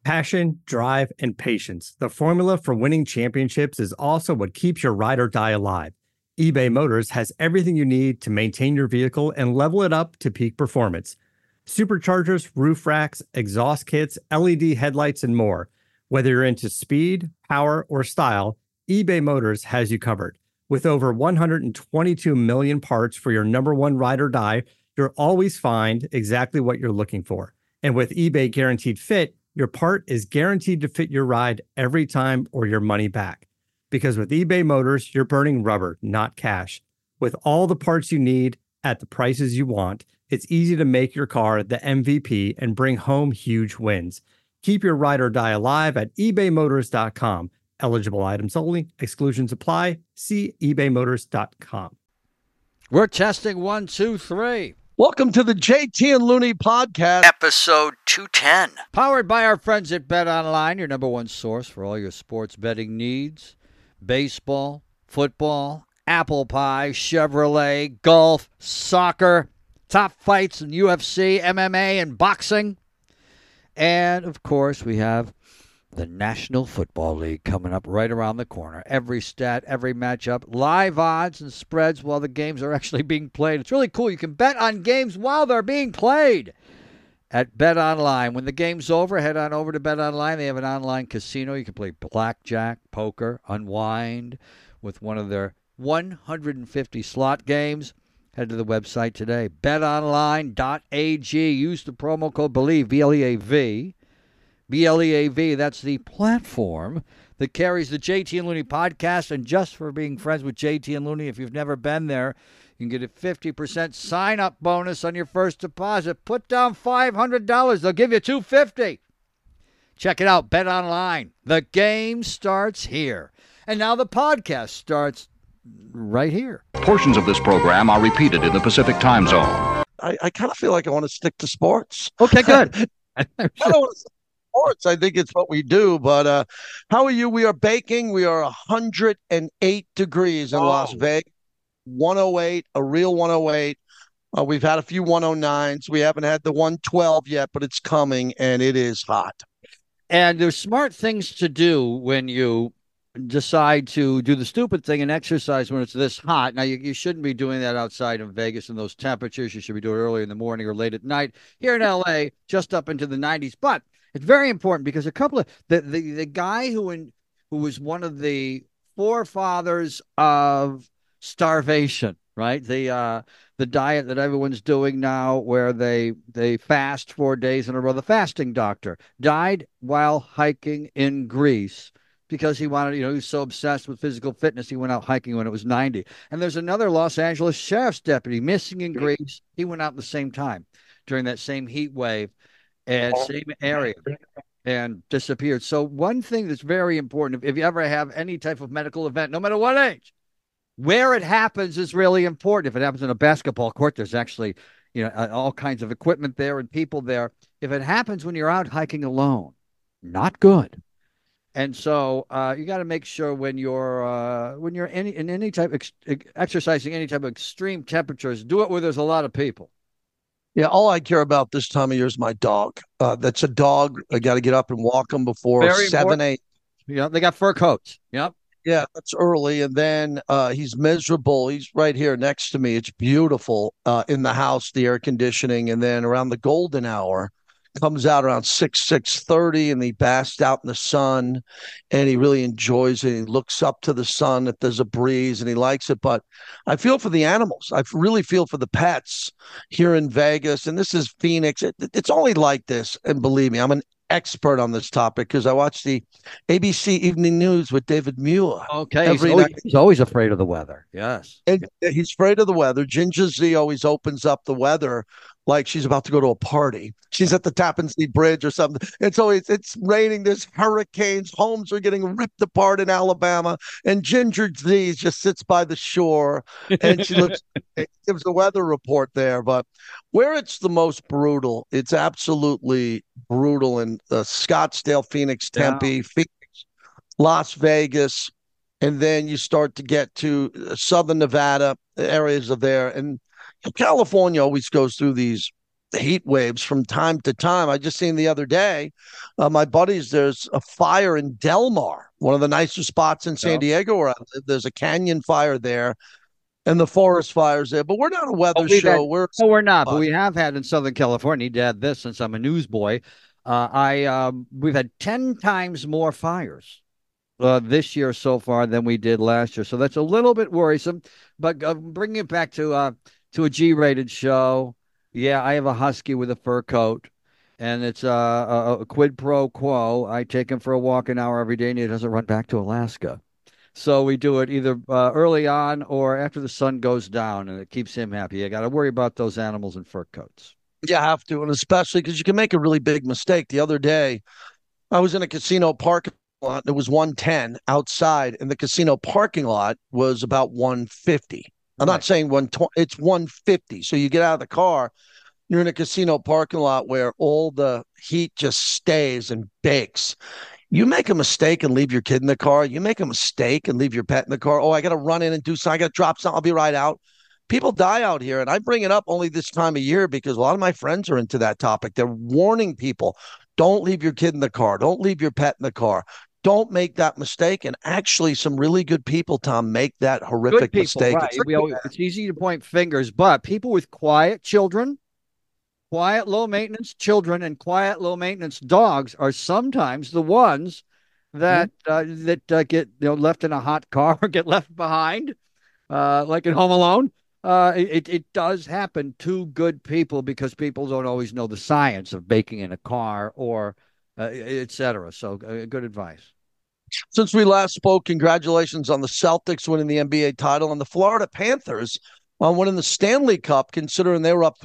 Passion, drive, and patience. The formula for winning championships is also what keeps your ride or die alive. eBay Motors has everything you need to maintain your vehicle and level it up to peak performance. Superchargers, roof racks, exhaust kits, LED headlights, and more. Whether you're into speed, power, or style, eBay Motors has you covered. With over 122 million parts for your number one ride or die, you'll always find exactly what you're looking for. And with eBay Guaranteed Fit, your part is guaranteed to fit your ride every time or your money back. Because with eBay Motors, you're burning rubber, not cash. With all the parts you need at the prices you want, it's easy to make your car the MVP and bring home huge wins. Keep your ride or die alive at ebaymotors.com. Eligible items only. Exclusions apply. See ebaymotors.com. We're testing 1, 2, 3. Welcome to the JT and Looney podcast, episode 210. Powered by our friends at BetOnline, your number one source for all your sports betting needs. Baseball, football, apple pie, Chevrolet, golf, soccer, top fights in UFC, MMA, and boxing. And, of course, we have the National Football League coming up right around the corner. Every stat, every matchup, live odds and spreads while the games are actually being played. It's really cool. You can bet on games while they're being played at BetOnline. When the game's over, head on over to BetOnline. They have an online casino. You can play blackjack, poker, unwind with one of their 150 slot games. Head to the website today, betonline.ag. Use the promo code BELIEVE, B-L-E-A-V. BLEAV, that's the platform that carries the JT and Looney podcast. And just for being friends with JT and Looney, if you've never been there, you can get a 50% sign-up bonus on your first deposit. Put down $500. They'll give you $250. Check it out, Bet Online. The game starts here. And now the podcast starts right here. Portions of this program are repeated in the Pacific time zone. I kind of feel like I want to stick to sports. Okay, good. I don't want to stick to sports. I think it's what we do. But how are you? We are baking. We are 108 degrees in Las Vegas. 108, a real 108. We've had a few 109s. We haven't had the 112 yet, but it's coming, and it is hot. And there's smart things to do when you decide to do the stupid thing and exercise when it's this hot. Now, you shouldn't be doing that outside in Vegas in those temperatures. You should be doing it early in the morning or late at night. Here in L.A., just up into the 90s. But it's very important because a couple of the guy who was one of the forefathers of starvation, right? The diet that everyone's doing now where they fast 4 days in a row. The fasting doctor died while hiking in Greece because he wanted, he was so obsessed with physical fitness, he went out hiking when it was 90. And there's another Los Angeles sheriff's deputy missing in Greece. He went out at the same time during that same heat wave and same area and disappeared. So one thing that's very important, if you ever have any type of medical event, no matter what age, where it happens is really important. If it happens in a basketball court, there's actually, all kinds of equipment there and people there. If it happens when you're out hiking alone, not good. And so you got to make sure when you're in any type of exercising any type of extreme temperatures, do it where there's a lot of people. Yeah, all I care about this time of year is my dog. That's a dog. I got to get up and walk him before Very 7, 8. Yeah, they got fur coats. Yep. Yeah, that's early. And then he's miserable. He's right here next to me. It's beautiful in the house, the air conditioning. And then around the golden hour, comes out around 6:30, and he basks out in the sun, and he really enjoys it. He looks up to the sun if there's a breeze, and he likes it. But I feel for the animals. I really feel for the pets here in Vegas, and this is Phoenix. It's only like this, and believe me, I'm an expert on this topic because I watch the ABC Evening News with David Muir. Okay, he's always afraid of the weather. Yes, and he's afraid of the weather. Ginger Z always opens up the weather like she's about to go to a party. She's at the Tappan Zee Bridge or something. And so it's raining. There's hurricanes. Homes are getting ripped apart in Alabama. And Ginger Z just sits by the shore and she gives a weather report there. But where it's the most brutal, it's absolutely brutal in Scottsdale, Phoenix, Tempe, Phoenix, Las Vegas. And then you start to get to Southern Nevada, areas of there. And California always goes through these heat waves from time to time. I just seen the other day, my buddies, there's a fire in Del Mar, one of the nicer spots in San Diego where I live. There's a canyon fire there and the forest fires there, but we're not a weather show. We're not, but we have had in Southern California. Need to add this since I'm a newsboy. We've had 10 times more fires this year so far than we did last year. So that's a little bit worrisome. But bringing it back to a G-rated show, yeah, I have a husky with a fur coat, and it's a quid pro quo. I take him for a walk an hour every day, and he doesn't run back to Alaska. So we do it either early on or after the sun goes down, and it keeps him happy. You got to worry about those animals in fur coats. You have to, and especially because you can make a really big mistake. The other day, I was in a casino parking lot. It was 110 outside, and the casino parking lot was about 150. I'm not saying 120, it's 150. So you get out of the car, you're in a casino parking lot where all the heat just stays and bakes. You make a mistake and leave your kid in the car. You make a mistake and leave your pet in the car. Oh, I got to run in and do something. I got to drop something. I'll be right out. People die out here. And I bring it up only this time of year because a lot of my friends are into that topic. They're warning people, don't leave your kid in the car. Don't leave your pet in the car. Don't make that mistake. And actually, some really good people, Tom, make that horrific mistake. Right. It's easy to point fingers, but people with quiet children, quiet, low maintenance children, and quiet, low maintenance dogs are sometimes the ones that get left in a hot car or get left behind, like in Home Alone. It does happen to good people because people don't always know the science of baking in a car or etc. So good advice. Since we last spoke, congratulations on the Celtics winning the NBA title and the Florida Panthers on winning the Stanley Cup, considering they were up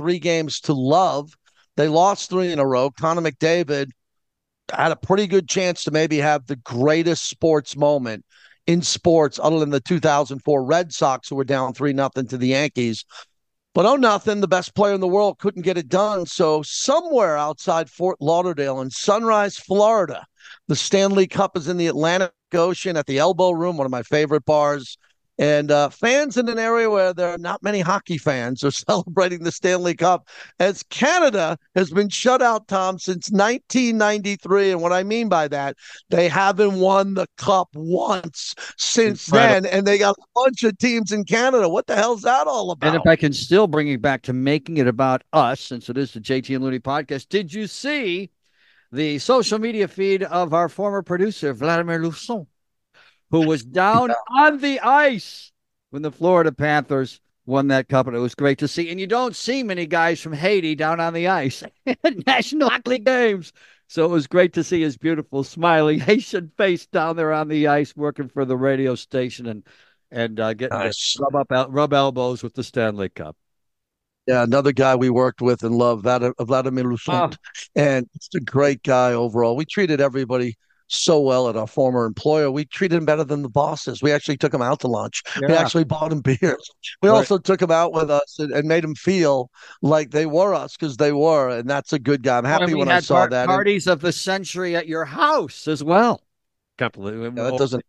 3-0. They lost 3 in a row. Connor McDavid had a pretty good chance to maybe have the greatest sports moment in sports other than the 2004 Red Sox, who were down 3-0 to the Yankees. But the best player in the world couldn't get it done. So somewhere outside Fort Lauderdale in Sunrise, Florida, the Stanley Cup is in the Atlantic Ocean at the Elbow Room, one of my favorite bars. And fans in an area where there are not many hockey fans are celebrating the Stanley Cup as Canada has been shut out, Tom, since 1993. And what I mean by that, they haven't won the cup once since then. And they got a bunch of teams in Canada. What the hell's that all about? And if I can still bring it back to making it about us, since it is the JT and Looney podcast, did you see the social media feed of our former producer, Vladimir Luçon, who was down on the ice when the Florida Panthers won that cup, and it was great to see. And you don't see many guys from Haiti down on the ice at National Hockey Games. So it was great to see his beautiful, smiling Haitian face down there on the ice working for the radio station and getting to rub elbows with the Stanley Cup. Yeah, another guy we worked with and loved, Vladimir Luçon. And it's a great guy overall. We treated everybody so well at our former employer. We treated him better than the bosses. We actually took him out to lunch. Yeah. We actually bought him beers. We also took him out with us and made him feel like they were us, because they were. And that's a good guy. I'm happy when I saw that. Parties of the century at your house as well. That doesn't.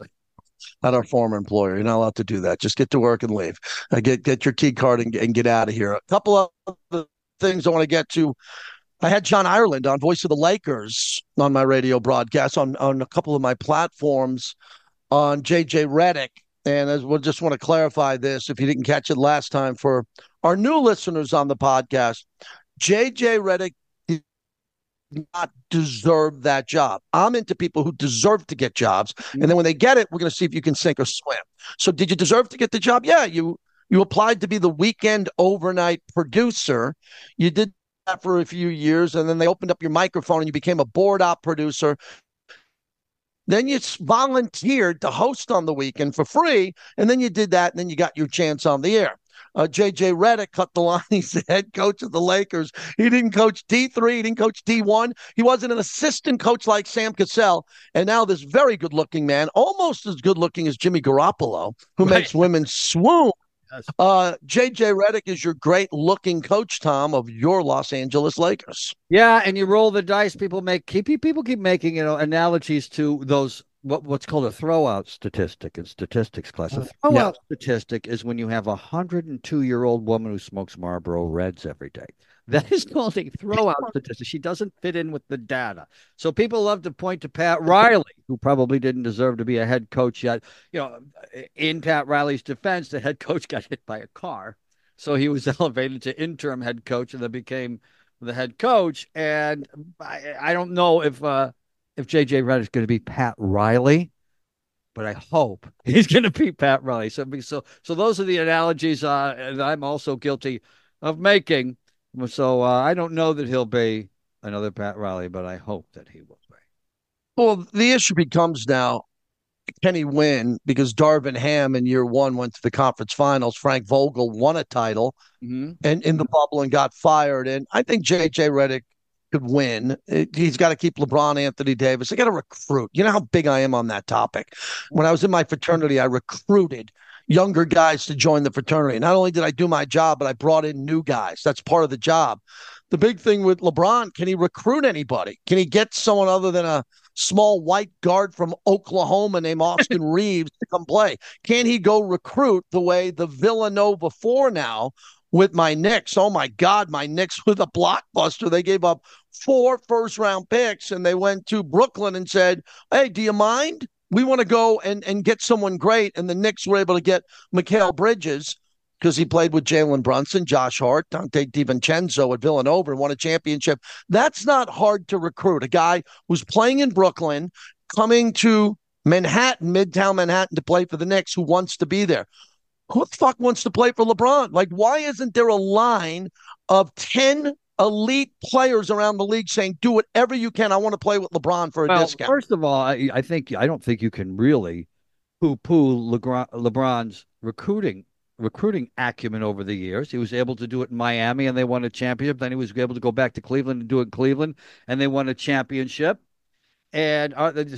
At our former employer, you're not allowed to do that. Just get to work and leave. Get your key card and get out of here. A couple of other things I want to get to. I had John Ireland on Voice of the Lakers on my radio broadcast on a couple of my platforms on JJ Redick. And as we'll just want to clarify this, if you didn't catch it last time, for our new listeners on the podcast, JJ Redick did not deserve that job. I'm into people who deserve to get jobs. And then when they get it, we're going to see if you can sink or swim. So did you deserve to get the job? Yeah, you applied to be the weekend overnight producer. You did that for a few years, and then they opened up your microphone and you became a board op producer. Then you volunteered to host on the weekend for free, and then you did that, and then you got your chance on the air. JJ Redick cut the line. He's the head coach of the Lakers. He didn't coach D3. He didn't coach D1. He wasn't an assistant coach like Sam Cassell. And now this very good-looking man, almost as good-looking as Jimmy Garoppolo, who makes women swoon. JJ Redick is your great-looking coach, Tom, of your Los Angeles Lakers. Yeah, and you roll the dice. People keep making analogies to those what's called a throwout statistic in statistics class. A throwout statistic is when you have a 102-year-old woman who smokes Marlboro Reds every day. That is called a throwout statistic. She doesn't fit in with the data. So people love to point to Pat Riley, who probably didn't deserve to be a head coach yet. In Pat Riley's defense, the head coach got hit by a car. So he was elevated to interim head coach and then became the head coach. And I don't know if JJ Redick is going to be Pat Riley, but I hope he's going to be Pat Riley. So those are the analogies that I'm also guilty of making. So I don't know that he'll be another Pat Riley, but I hope that he will be. Well, the issue becomes now, can he win? Because Darvin Ham in year one went to the conference finals. Frank Vogel won a title and in the bubble and got fired. And I think JJ Redick could win. He's got to keep LeBron, Anthony Davis. They got to recruit. You know how big I am on that topic. When I was in my fraternity, I recruited younger guys to join the fraternity. Not only did I do my job, but I brought in new guys. That's part of the job. The big thing with LeBron, can he recruit anybody? Can he get someone other than a small white guard from Oklahoma named Austin Reeves to come play? Can he go recruit the way the Villanova 4 now with my Knicks? Oh, my God, my Knicks with a blockbuster. They gave up 4 first-round picks, and they went to Brooklyn and said, hey, do you mind? We want to go and get someone great. And the Knicks were able to get Mikal Bridges because he played with Jalen Brunson, Josh Hart, Dante DiVincenzo at Villanova and won a championship. That's not hard to recruit. A guy who's playing in Brooklyn, coming to Manhattan, Midtown Manhattan, to play for the Knicks, who wants to be there. Who the fuck wants to play for LeBron? Like, why isn't there a line of 10 elite players around the league saying, do whatever you can. I want to play with LeBron for a discount. First of all, I don't think you can really poo-poo LeBron's recruiting acumen over the years. He was able to do it in Miami and they won a championship. Then he was able to go back to Cleveland and do it in Cleveland and they won a championship. And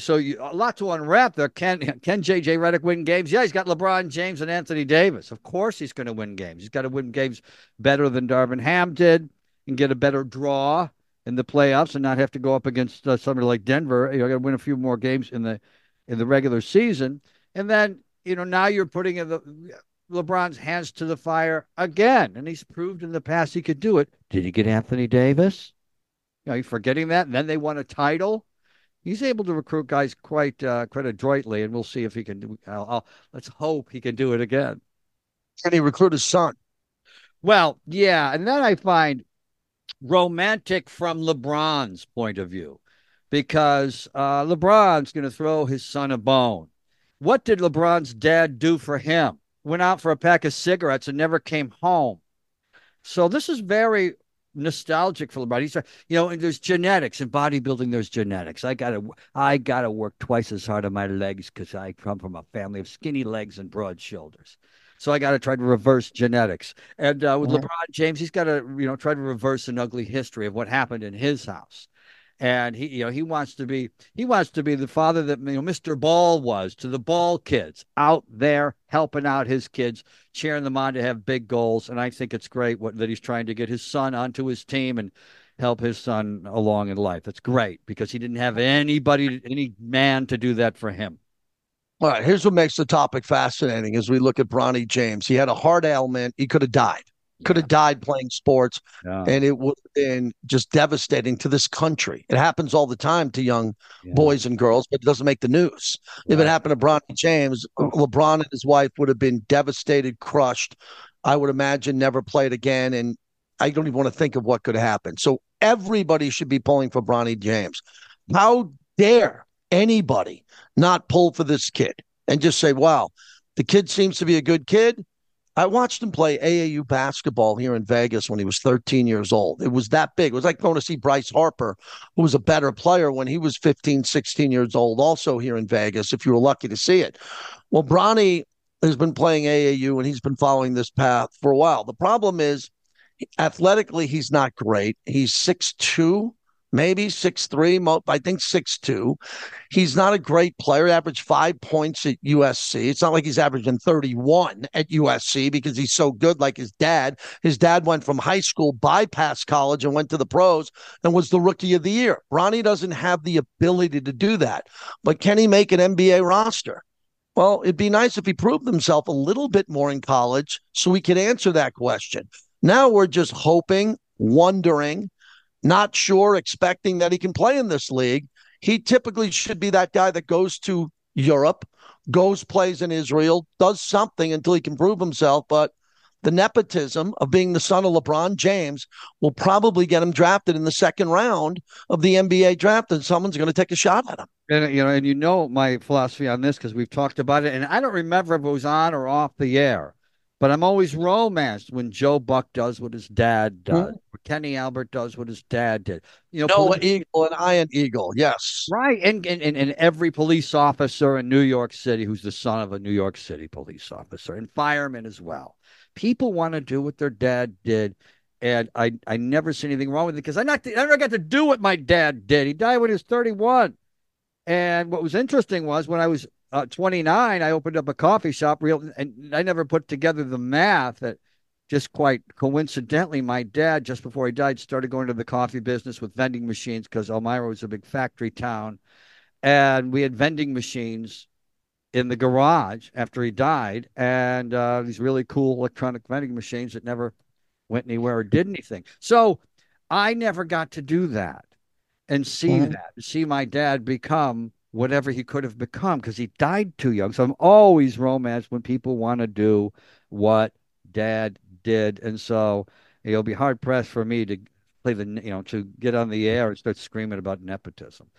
a lot to unwrap there. Can JJ Redick win games? Yeah, he's got LeBron James and Anthony Davis. Of course he's going to win games. He's got to win games better than Darvin Ham did and get a better draw in the playoffs and not have to go up against somebody like Denver. Got to win a few more games in the regular season. And then, now you're putting LeBron's hands to the fire again. And he's proved in the past he could do it. Did he get Anthony Davis? You're forgetting that. And then they won a title. He's able to recruit guys quite adroitly, and we'll see if he can do. Let's hope he can do it again. Can he recruit his son? Well, yeah, and that I find romantic from LeBron's point of view, because LeBron's going to throw his son a bone. What did LeBron's dad do for him? Went out for a pack of cigarettes and never came home. So this is very nostalgic for LeBron. He's, and there's genetics in bodybuilding. There's genetics. I gotta work twice as hard on my legs because I come from a family of skinny legs and broad shoulders. So I got to try to reverse genetics. And with LeBron James, he's got to try to reverse an ugly history of what happened in his house. And he wants to be the father that Mr. Ball was to the Ball kids, out there helping out his kids, cheering them on to have big goals. And I think it's great that he's trying to get his son onto his team and help his son along in life. That's great because he didn't have any man to do that for him. All right, here's what makes the topic fascinating as we look at Bronny James. He had a heart ailment. He could have died. Could have died playing sports, and it would have been just devastating to this country. It happens all the time to young boys and girls, but it doesn't make the news. Right. If it happened to Bronny James, LeBron and his wife would have been devastated, crushed. I would imagine never played again, and I don't even want to think of what could happen. So everybody should be pulling for Bronny James. How dare anybody not pull for this kid and just say, wow, the kid seems to be a good kid. I watched him play AAU basketball here in Vegas when he was 13 years old. It was that big. It was like going to see Bryce Harper, who was a better player when he was 15, 16 years old, also here in Vegas, if you were lucky to see it. Well, Bronny has been playing AAU, and he's been following this path for a while. The problem is, athletically, he's not great. He's 6'2", maybe 6'3", I think 6'2". He's not a great player. He averaged 5 points at USC. It's not like he's averaging 31 at USC because he's so good like his dad. His dad went from high school, bypassed college, and went to the pros and was the rookie of the year. Bronny doesn't have the ability to do that. But can he make an NBA roster? Well, it'd be nice if he proved himself a little bit more in college so we could answer that question. Now we're just hoping wondering, not sure, expecting that he can play in this league. He typically should be that guy that goes to Europe, plays in Israel, does something until he can prove himself. But the nepotism of being the son of LeBron James will probably get him drafted in the second round of the NBA draft, and someone's going to take a shot at him. And my philosophy on this because we've talked about it, and I don't remember if it was on or off the air, but I'm always romanced when Joe Buck does what his dad does, or Kenny Albert does what his dad did. Noah Eagle and Ian Eagle, yes, right, and every police officer in New York City who's the son of a New York City police officer, and firemen as well. People want to do what their dad did, and I never see anything wrong with it because I never got to do what my dad did. He died when he was 31. And what was interesting was when I was 29, I opened up a coffee shop, and I never put together the math that just quite coincidentally, my dad, just before he died, started going to the coffee business with vending machines because Elmira was a big factory town. And we had vending machines in the garage after he died, and these really cool electronic vending machines that never went anywhere or did anything. So I never got to do that and see my dad become whatever he could have become because he died too young. So I'm always romanced when people want to do what dad did. And so it'll be hard pressed for me to play to get on the air and start screaming about nepotism.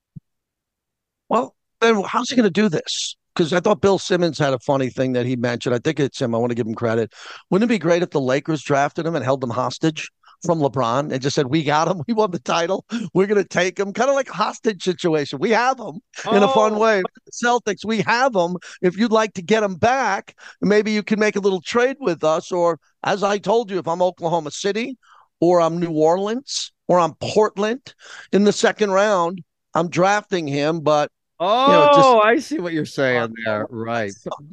Well, then how's he going to do this? Because I thought Bill Simmons had a funny thing that he mentioned. I think it's him. I want to give him credit. Wouldn't it be great if the Lakers drafted him and held him hostage from LeBron and just said, we got him. We won the title. We're going to take him. Kind of like a hostage situation. We have him in a fun way. Celtics, we have him. If you'd like to get him back, maybe you can make a little trade with us. Or as I told you, if I'm Oklahoma City or I'm New Orleans or I'm Portland in the second round, I'm drafting him. But I see what you're saying there. Right.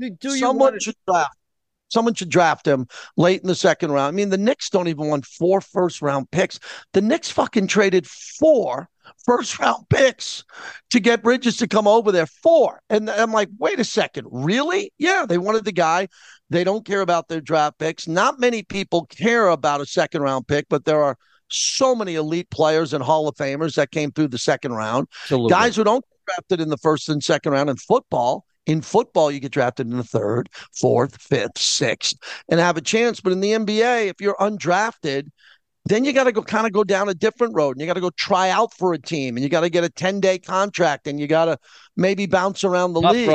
Someone should draft him late in the second round. I mean, the Knicks don't even want 4 first-round picks. The Knicks fucking traded 4 first-round picks to get Bridges to come over there. 4. And I'm like, wait a second, really? Yeah, they wanted the guy. They don't care about their draft picks. Not many people care about a second-round pick, but there are so many elite players and Hall of Famers that came through the second round. Absolutely. Guys who don't get drafted in the first and second round in football. In football, you get drafted in the 3rd, 4th, 5th, 6th, and have a chance. But in the NBA, if you're undrafted, then you got to go down a different road, and you got to go try out for a team, and you got to get a 10-day contract, and you got to maybe bounce around the league.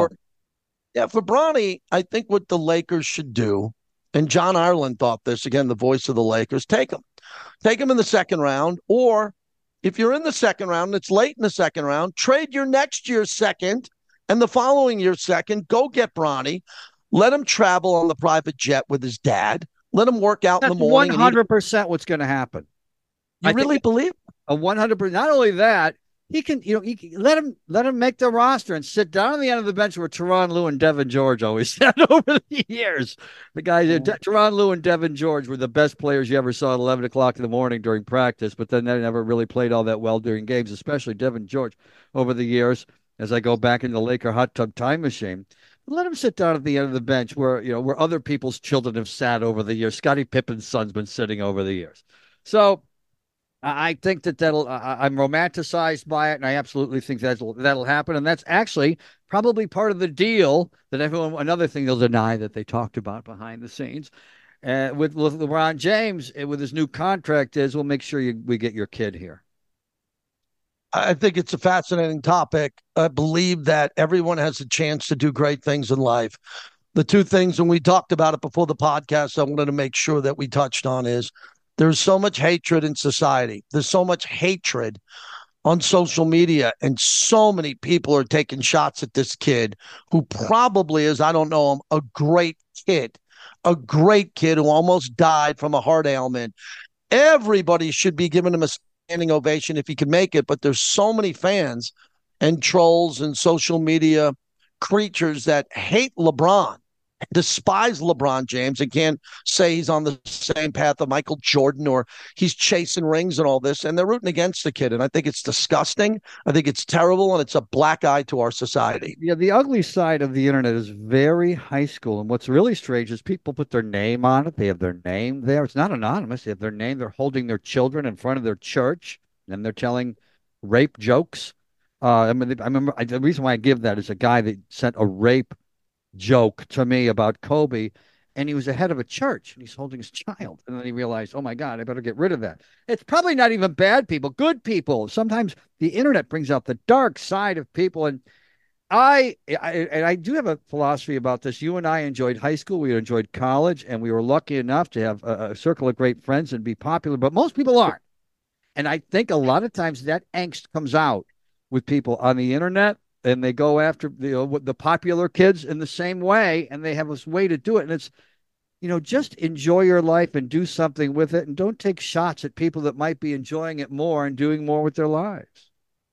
For Bronny, I think what the Lakers should do, and John Ireland thought this, again, the voice of the Lakers, take him in the second round, or if you're in the second round and it's late in the second round, trade your next year's second and the following year's second, go get Bronny, let him travel on the private jet with his dad, let him work out in the morning. 100% what's going to happen. You really believe? 100%. Not only that, he can let him make the roster and sit down on the end of the bench where Tyronn Lue and Devin George always sat over the years. The guys, Tyronn Lue and Devin George were the best players you ever saw at 11 o'clock in the morning during practice, but then they never really played all that well during games, especially Devin George over the years. As I go back in the Laker hot tub time machine, let him sit down at the end of the bench where other people's children have sat over the years. Scottie Pippen's son's been sitting over the years. So I think I'm romanticized by it, and I absolutely think that'll happen. And that's actually probably part of the deal that another thing they'll deny that they talked about behind the scenes with LeBron James with his new contract is we'll make sure we get your kid here. I think it's a fascinating topic. I believe that everyone has a chance to do great things in life. The two things, and we talked about it before the podcast, I wanted to make sure that we touched on is there's so much hatred in society. There's so much hatred on social media, and so many people are taking shots at this kid who probably is, I don't know him, a great kid who almost died from a heart ailment. Everybody should be giving him a standing ovation if he could make it, but there's so many fans and trolls and social media creatures that hate LeBron despise LeBron James and can't say he's on the same path of Michael Jordan or he's chasing rings and all this. And they're rooting against the kid. And I think it's disgusting. I think it's terrible. And it's a black eye to our society. Yeah, the ugly side of the internet is very high school. And what's really strange is people put their name on it. They have their name there. It's not anonymous. They have their name. They're holding their children in front of their church and they're telling rape jokes. I remember the reason why I give that is a guy that sent a rape joke to me about Kobe, and he was the head of a church and he's holding his child. And then he realized, oh my God, I better get rid of that. It's probably not even bad people, good people. Sometimes the internet brings out the dark side of people. And I do have a philosophy about this. You and I enjoyed high school, we enjoyed college, and we were lucky enough to have a circle of great friends and be popular, but most people aren't. And I think a lot of times that angst comes out with people on the internet, and they go after the popular kids in the same way, and they have this way to do it. And it's, just enjoy your life and do something with it, and don't take shots at people that might be enjoying it more and doing more with their lives.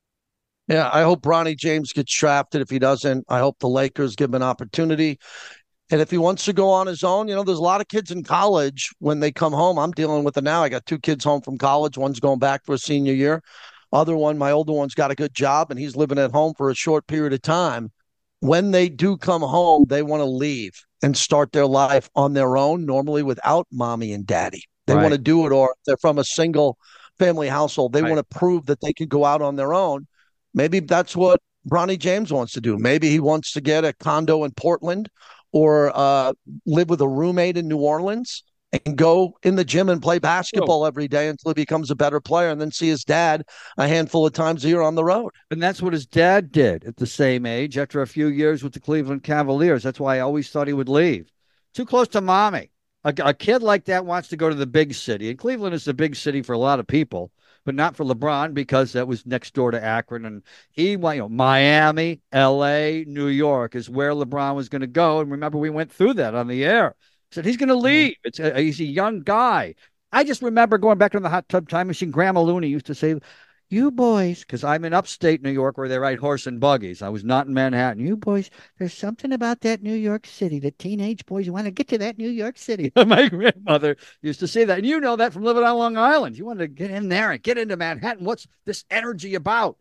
Yeah, I hope Bronny James gets drafted. If he doesn't, I hope the Lakers give him an opportunity. And if he wants to go on his own, there's a lot of kids in college when they come home. I'm dealing with it now. I got 2 kids home from college. One's going back for a senior year. Other one, my older one's got a good job and he's living at home for a short period of time. When they do come home, they want to leave and start their life on their own, normally without mommy and daddy. They want to do it, or if they're from a single family household, they want to prove that they can go out on their own. Maybe that's what Bronny James wants to do. Maybe he wants to get a condo in Portland or live with a roommate in New Orleans and go in the gym and play basketball every day until he becomes a better player, and then see his dad a handful of times a year on the road. And that's what his dad did at the same age after a few years with the Cleveland Cavaliers. That's why I always thought he would leave. Too close to mommy. A kid like that wants to go to the big city. And Cleveland is the big city for a lot of people, but not for LeBron, because that was next door to Akron. And he went, Miami, LA, New York is where LeBron was going to go. And remember, we went through that on the air. Said he's going to leave. He's a young guy. I just remember going back in the hot tub time machine. Grandma Looney used to say, you boys, because I'm in upstate New York where they ride horse and buggies. I was not in Manhattan. You boys, there's something about that New York City. The teenage boys want to get to that New York City. My grandmother used to say that. And you know that from living on Long Island. You want to get in there and get into Manhattan. What's this energy about?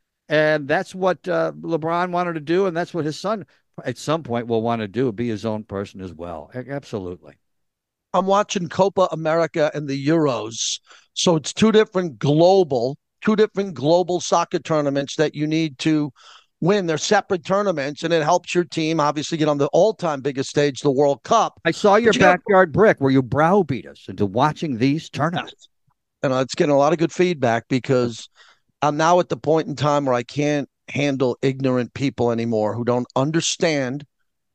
And that's what LeBron wanted to do. And that's what his son at some point will want to do, be his own person as well. Absolutely. I'm watching Copa America and the Euros. So it's two different global soccer tournaments that you need to win. They're separate tournaments, and it helps your team obviously get on the all-time biggest stage, the World Cup. I saw your backyard brick where you browbeat us into watching these tournaments. And it's getting a lot of good feedback, because I'm now at the point in time where I can't handle ignorant people anymore who don't understand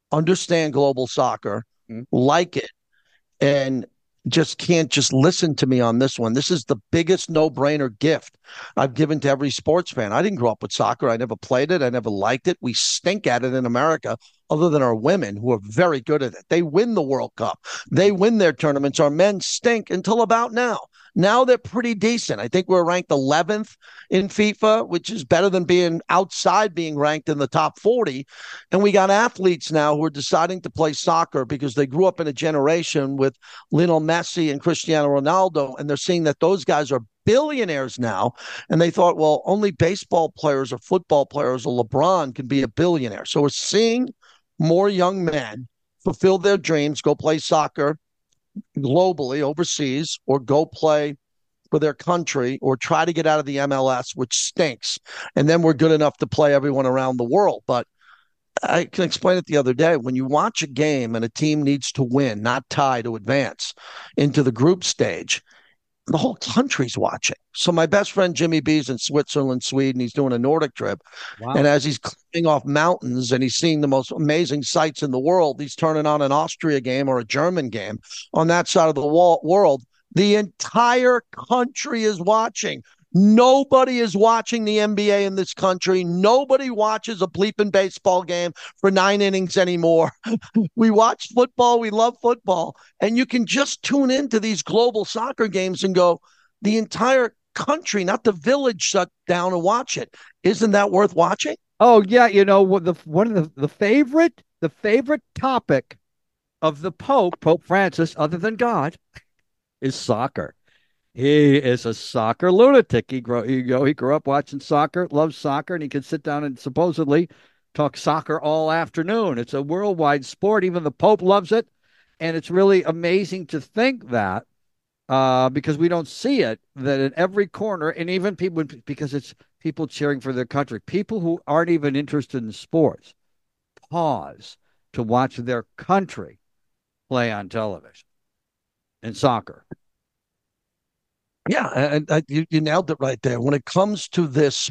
global soccer, like it, and just can't just listen to me on this one. This is the biggest no-brainer gift I've given to every sports fan. I didn't grow up with soccer. I never played it. I never liked it. We stink at it in America, other than our women, who are very good at it. They win the World Cup. They win their tournaments. Our men stink until about now. Now they're pretty decent. I think we're ranked 11th in FIFA, which is better than being outside being ranked in the top 40. And we got athletes now who are deciding to play soccer because they grew up in a generation with Lionel Messi and Cristiano Ronaldo, and they're seeing that those guys are billionaires now. And they thought, well, only baseball players or football players or LeBron can be a billionaire. So we're seeing more young men fulfill their dreams, go play soccer globally, overseas, or go play for their country, or try to get out of the MLS, which stinks. And then we're good enough to play everyone around the world. But I can explain it the other day. When you watch a game and a team needs to win, not tie, to advance into the group stage, the whole country's watching. So my best friend Jimmy B's in Switzerland, Sweden. He's doing a Nordic trip. Wow. And as he's climbing off mountains and he's seeing the most amazing sights in the world, he's turning on an Austria game or a German game on that side of the world. The entire country is watching. Nobody is watching the NBA in this country. Nobody watches a bleeping baseball game for 9 innings anymore. We watch football. We love football. And you can just tune into these global soccer games and go, the entire country, not the village, shut down and watch it. Isn't that worth watching? Oh, yeah. You know, one of the favorite topic of the Pope, Pope Francis, other than God, is soccer. He is a soccer lunatic. He grew up watching soccer, loves soccer, and he can sit down and supposedly talk soccer all afternoon. It's a worldwide sport. Even the Pope loves it. And it's really amazing to think that because we don't see it, that in every corner, and even people, because it's people cheering for their country, people who aren't even interested in sports pause to watch their country play on television in soccer. Yeah, and you nailed it right there. When it comes to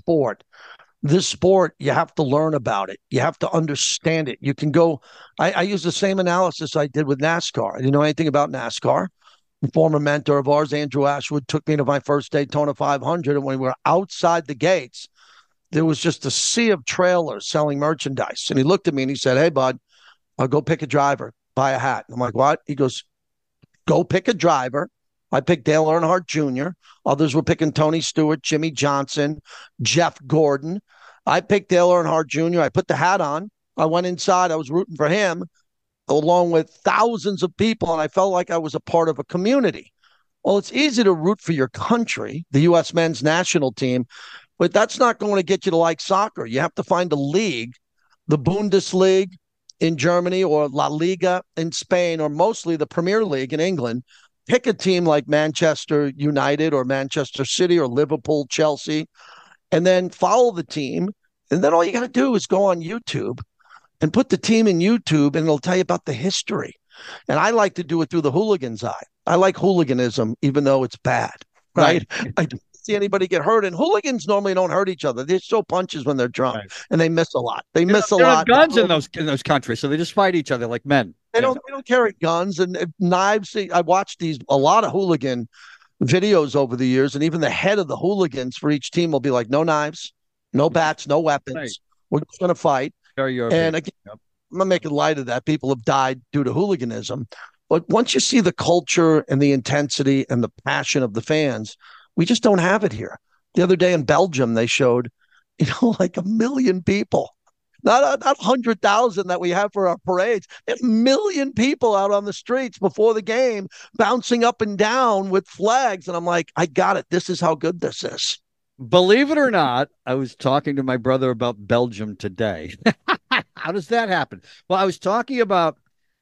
this sport, you have to learn about it. You have to understand it. You can go, I use the same analysis I did with NASCAR. I didn't know anything about NASCAR. A former mentor of ours, Andrew Ashwood, took me to my first Daytona 500. And when we were outside the gates, there was just a sea of trailers selling merchandise. And he looked at me and he said, "Hey, bud, I'll go pick a driver, buy a hat." I'm like, "What?" He goes, "Go pick a driver." I picked Dale Earnhardt Jr. Others were picking Tony Stewart, Jimmy Johnson, Jeff Gordon. I picked Dale Earnhardt Jr. I put the hat on. I went inside. I was rooting for him along with thousands of people, and I felt like I was a part of a community. Well, it's easy to root for your country, the U.S. men's national team, but that's not going to get you to like soccer. You have to find a league, the Bundesliga in Germany or La Liga in Spain, or mostly the Premier League in England. Pick a team like Manchester United or Manchester City or Liverpool, Chelsea, and then follow the team. And then all you got to do is go on YouTube and put the team in YouTube, and it'll tell you about the history. And I like to do it through the hooligan's eye. I like hooliganism, even though it's bad, right? I don't see anybody get hurt. And hooligans normally don't hurt each other. They throw punches when they're drunk, and they miss a lot. They miss a lot. Guns in those countries, so they just fight each other like men. They don't carry guns and knives. I watched a lot of hooligan videos over the years, and even the head of the hooligans for each team will be like, "No knives, no bats, no weapons. Right. We're just going to fight." And again, I'm not making light of that. People have died due to hooliganism. But once you see the culture and the intensity and the passion of the fans, we just don't have it here. The other day in Belgium, they showed, like 1 million people. Not 100,000 that we have for our parades. 1 million people out on the streets before the game, bouncing up and down with flags. And I'm like, I got it. This is how good this is. Believe it or not, I was talking to my brother about Belgium today. How does that happen? Well, I was talking about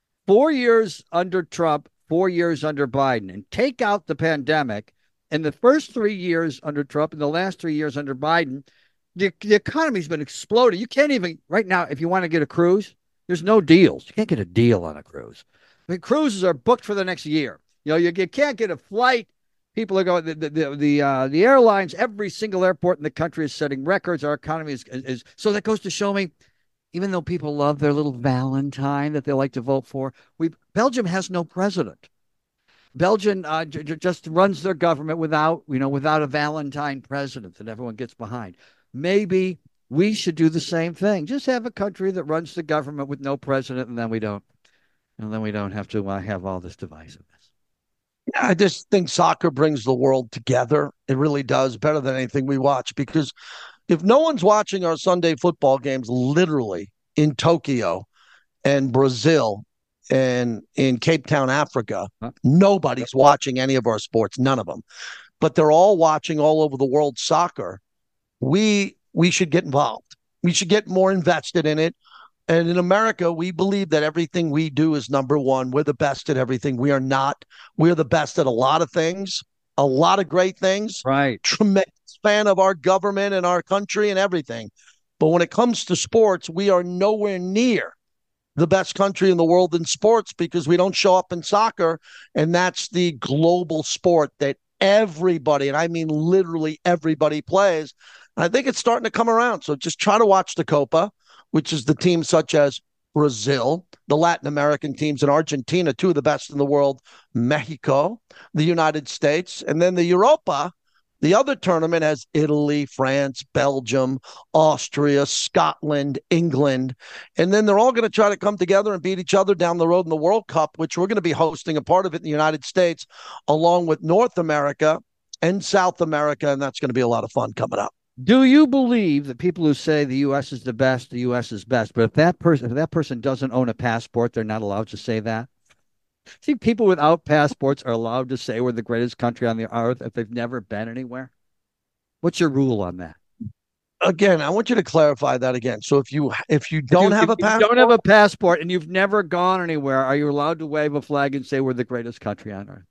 4 years under Trump, 4 years under Biden, and take out the pandemic. In the first 3 years under Trump and the last 3 years under Biden, the economy's been exploding. You can't even, right now, if you want to get a cruise, there's no deals. You can't get a deal on a cruise. I mean, cruises are booked for the next year. You can't get a flight. People are going, the airlines, every single airport in the country is setting records. Our economy is so that goes to show me, even though people love their little Valentine that they like to vote for, Belgium has no president. Belgium just runs their government without a Valentine president that everyone gets behind. Maybe we should do the same thing. Just have a country that runs the government with no president, and then we don't have to have all this divisiveness. Yeah, I just think soccer brings the world together. It really does, better than anything we watch, because if no one's watching our Sunday football games literally in Tokyo and Brazil and in Cape Town, Africa, nobody's watching any of our sports, none of them. But they're all watching all over the world soccer. We should get involved. We should get more invested in it. And in America, we believe that everything we do is number one. We're the best at everything. We are not. We're the best at a lot of things, a lot of great things. Right. Tremendous fan of our government and our country and everything. But when it comes to sports, we are nowhere near the best country in the world in sports, because we don't show up in soccer. And that's the global sport that everybody, and I mean literally everybody, plays. And I think it's starting to come around. So just try to watch the Copa, which is the teams such as Brazil, the Latin American teams in Argentina, two of the best in the world, Mexico, the United States, and then the Europa. The other tournament has Italy, France, Belgium, Austria, Scotland, England. And then they're all going to try to come together and beat each other down the road in the World Cup, which we're going to be hosting a part of it in the United States, along with North America and South America. And that's going to be a lot of fun coming up. Do you believe that people who say the U.S. is the best, the U.S. is best, but if that person doesn't own a passport, they're not allowed to say that? See, people without passports are allowed to say we're the greatest country on the earth if they've never been anywhere. What's your rule on that? Again, I want you to clarify that again. So if you don't have a If you passport, don't have a passport and you've never gone anywhere, are you allowed to wave a flag and say we're the greatest country on earth?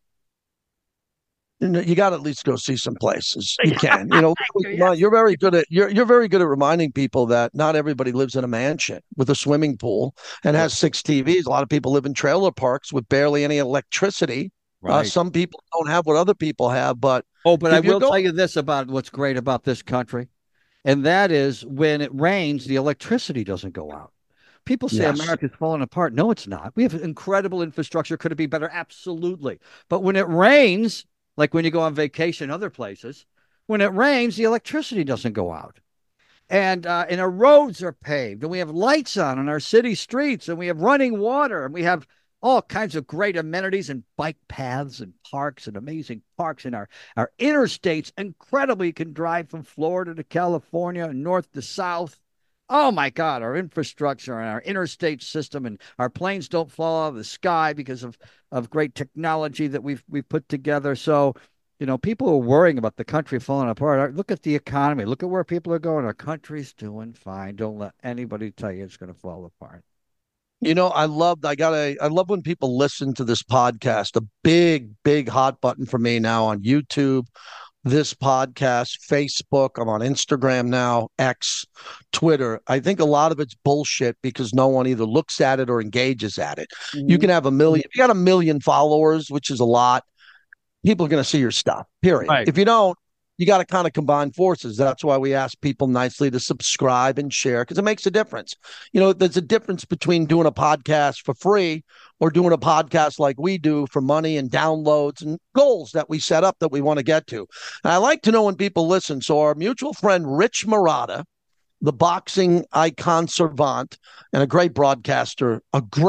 you got to at least go see some places. You can, you're very good at you're very good at reminding people that not everybody lives in a mansion with a swimming pool and has 6 TVs. A lot of people live in trailer parks with barely any electricity. Right. Some people don't have what other people have, but but I if you're will tell you this about what's great about this country, and that is when it rains, the electricity doesn't go out. People say Yes. America's falling apart. No, it's not. We have incredible infrastructure. Could it be better? Absolutely. But when it rains, like when you go on vacation other places, when it rains, the electricity doesn't go out. And our roads are paved, and we have lights on our city streets, and we have running water, and we have all kinds of great amenities and bike paths and parks and amazing parks in our interstates. Incredibly, you can drive from Florida to California, north to south. Oh my God, our infrastructure and our interstate system, and our planes don't fall out of the sky because of great technology that we've put together. So, people are worrying about the country falling apart. Look at the economy. Look at where people are going. Our country's doing fine. Don't let anybody tell you it's going to fall apart. I love when people listen to this podcast. A big hot button for me now on YouTube, this podcast, Facebook. I'm on Instagram now, X, Twitter. I think a lot of it's bullshit because no one either looks at it or engages at it. Mm-hmm. You can have 1 million, if you got 1 million followers, which is a lot, people are going to see your stuff, period. Right. If you don't, you got to kind of combine forces. That's why we ask people nicely to subscribe and share, because it makes a difference. There's a difference between doing a podcast for free or doing a podcast like we do for money and downloads and goals that we set up that we want to get to. And I like to know when people listen. So our mutual friend, Rich Marotta, the boxing icon savant and a great broadcaster,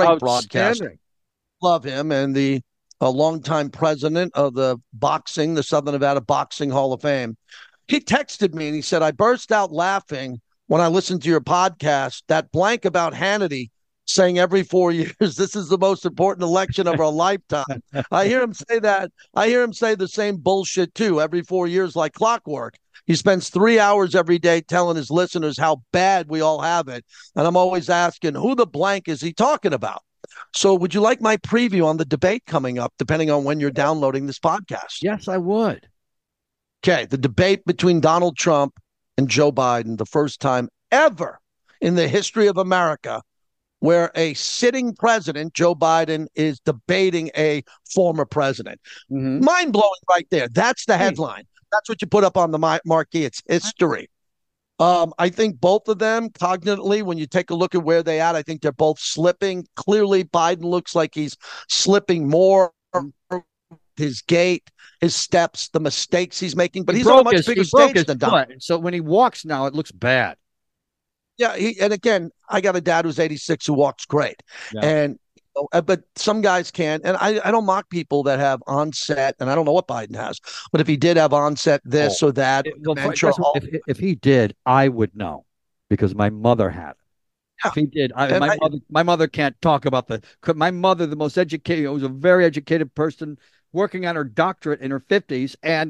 love him, and a longtime president of the Southern Nevada Boxing Hall of Fame. He texted me and he said, I burst out laughing when I listened to your podcast, that blank about Hannity saying every 4 years, this is the most important election of our lifetime. I hear him say that. I hear him say the same bullshit too, every 4 years like clockwork. He spends 3 hours every day telling his listeners how bad we all have it. And I'm always asking, who the blank is he talking about? So would you like my preview on the debate coming up, depending on when you're downloading this podcast? Yes, I would. Okay, the debate between Donald Trump and Joe Biden, the first time ever in the history of America where a sitting president, Joe Biden, is debating a former president. Mm-hmm. Mind-blowing right there. That's the headline. That's what you put up on the marquee. It's history. I think both of them cognitively, when you take a look at where they at, I think they're both slipping. Clearly, Biden looks like he's slipping more. His gait, his steps, the mistakes he's making, but he's on a much bigger stage than Donald. So when he walks now, it looks bad. Yeah, and again, I got a dad who's 86 who walks great, and but some guys can't. And I don't mock people that have onset, and I don't know what Biden has, but if he did have onset this or that, if he did, I would know because my mother had it. Yeah. If he did, my mother can't talk about my mother, the most educated, was a very educated person working on her doctorate in her 50s, and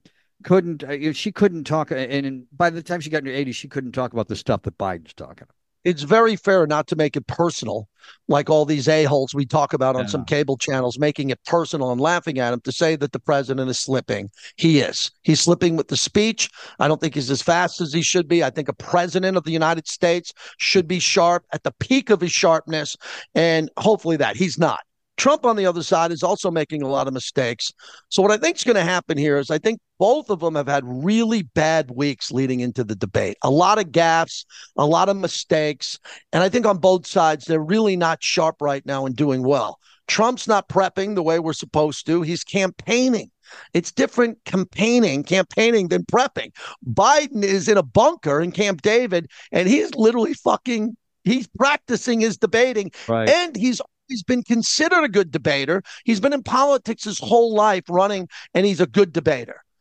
she couldn't talk. And by the time she got in her 80s, she couldn't talk about the stuff that Biden's talking about. It's very fair not to make it personal, like all these a-holes we talk about on some cable channels, making it personal and laughing at him, to say that the president is slipping. He is. He's slipping with the speech. I don't think he's as fast as he should be. I think a president of the United States should be sharp at the peak of his sharpness, and hopefully that he's not. Trump, on the other side, is also making a lot of mistakes. So what I think is going to happen here is I think both of them have had really bad weeks leading into the debate. A lot of gaffes, a lot of mistakes. And I think on both sides, they're really not sharp right now and doing well. Trump's not prepping the way we're supposed to. He's campaigning. It's different campaigning than prepping. Biden is in a bunker in Camp David, and he's literally he's practicing his debating. Right. And he's been considered a good debater. He's been in politics his whole life running, and he's a good debater.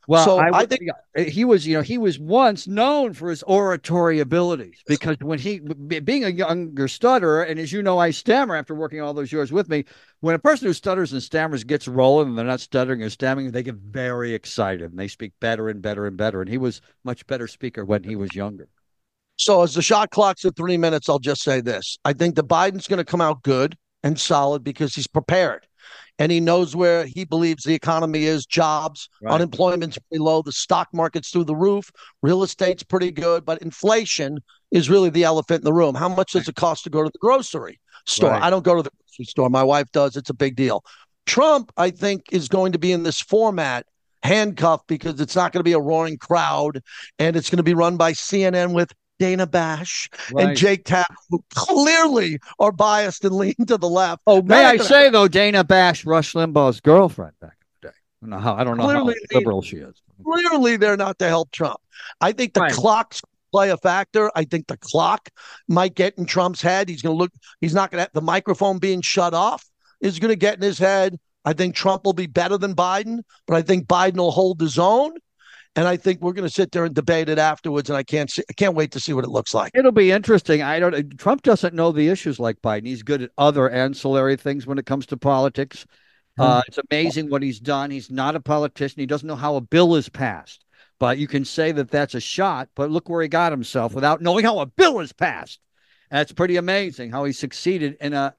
Well, So I I think he was once known for his oratory abilities because when being a younger stutterer, and as you know, I stammer after working all those years with me. When a person who stutters and stammers gets rolling and they're not stuttering or stammering, they get very excited and they speak better and better and better. And he was a much better speaker when he was younger. so. As the shot clock's at 3 minutes, I'll just say this: I think that Biden's going to come out good and solid because he's prepared. And he knows where he believes the economy is, jobs, Right. unemployment's pretty low, the stock market's through the roof, real estate's pretty good, but inflation is really the elephant in the room. How much does it cost to go to the grocery store? Right. I don't go to the grocery store. My wife does. It's a big deal. Trump, I think, is going to be in this format handcuffed because it's not going to be a roaring crowd and it's going to be run by CNN with Dana Bash Right. and Jake Tapper, who clearly are biased and lean to the left. Oh, may Not I gonna- say though, Dana Bash, Rush Limbaugh's girlfriend back in the day. I don't know how Clearly, liberal she is. Clearly, they're not to help Trump. I think the Right. clocks play a factor. I think the clock might get in Trump's head. He's going to look, he's not going to, the microphone being shut off is going to get in his head. I think Trump will be better than Biden, but I think Biden will hold his own. And I think we're going to sit there and debate it afterwards. And I can't wait to see what it looks like. It'll be interesting. Trump doesn't know the issues like Biden. He's good at other ancillary things when it comes to politics. It's amazing what he's done. He's not a politician. He doesn't know how a bill is passed. But you can say that that's a shot. But look where he got himself without knowing how a bill is passed. That's pretty amazing how he succeeded in a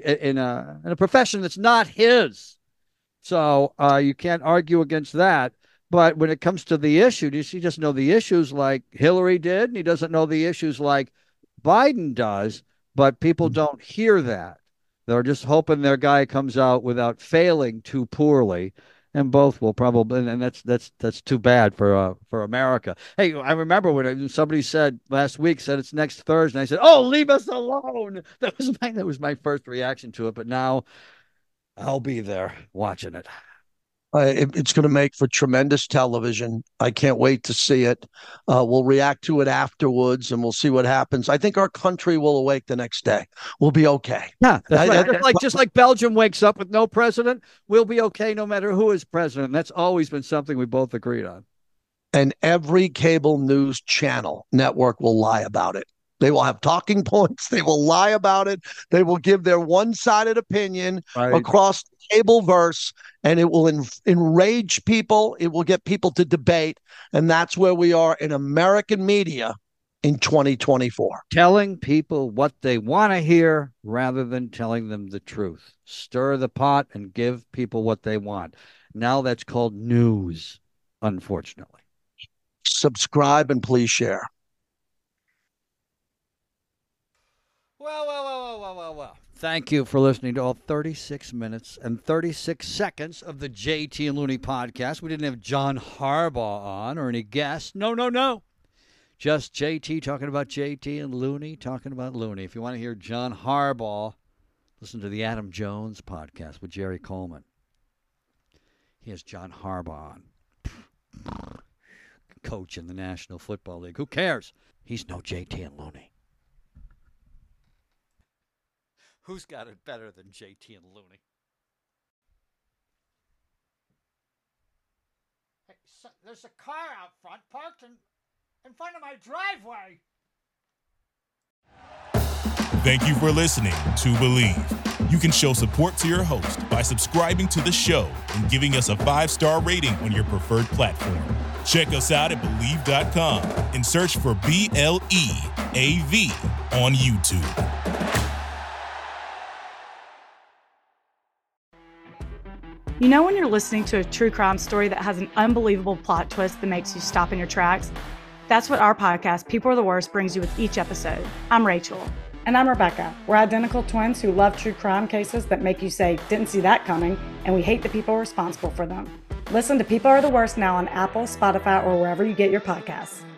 profession that's not his. So you can't argue against that. But when it comes to the issue, he doesn't know the issues like Hillary did, and he doesn't know the issues like Biden does. But people don't hear that. They're just hoping their guy comes out without failing too poorly, and both will probably. And that's too bad for America. Hey, I remember when somebody said last week it's next Thursday. And I said, "Oh, leave us alone." That was my first reaction to it. But now I'll be there watching it. It's going to make for tremendous television. I can't wait to see it. We'll react to it afterwards, and we'll see what happens. I think our country will awake the next day. We'll be okay. Yeah, that's right. Just like Belgium wakes up with no president, we'll be okay no matter who is president. That's always been something we both agreed on. And every cable news channel network will lie about it. They will have talking points. They will lie about it. They will give their one-sided opinion across the cable verse, and it will enrage people. It will get people to debate. And that's where we are in American media in 2024. Telling people what they want to hear rather than telling them the truth. Stir the pot and give people what they want. Now that's called news, unfortunately. Subscribe and please share. Well. Thank you for listening to all 36 minutes and 36 seconds of the JT and Looney podcast. We didn't have John Harbaugh on or any guests. No. Just JT talking about JT and Looney talking about Looney. If you want to hear John Harbaugh, listen to the Adam Jones podcast with Jerry Coleman. He has John Harbaugh on. Coach in the National Football League. Who cares? He's no JT and Looney. Who's got it better than JT and Looney? Hey, there's a car out front parked in front of my driveway. Thank you for listening to Believe. You can show support to your host by subscribing to the show and giving us a 5-star rating on your preferred platform. Check us out at Believe.com and search for BLEAV on YouTube. You know when you're listening to a true crime story that has an unbelievable plot twist that makes you stop in your tracks? That's what our podcast, People Are the Worst, brings you with each episode. I'm Rachel. And I'm Rebecca. We're identical twins who love true crime cases that make you say, didn't see that coming, and we hate the people responsible for them. Listen to People Are the Worst now on Apple, Spotify, or wherever you get your podcasts.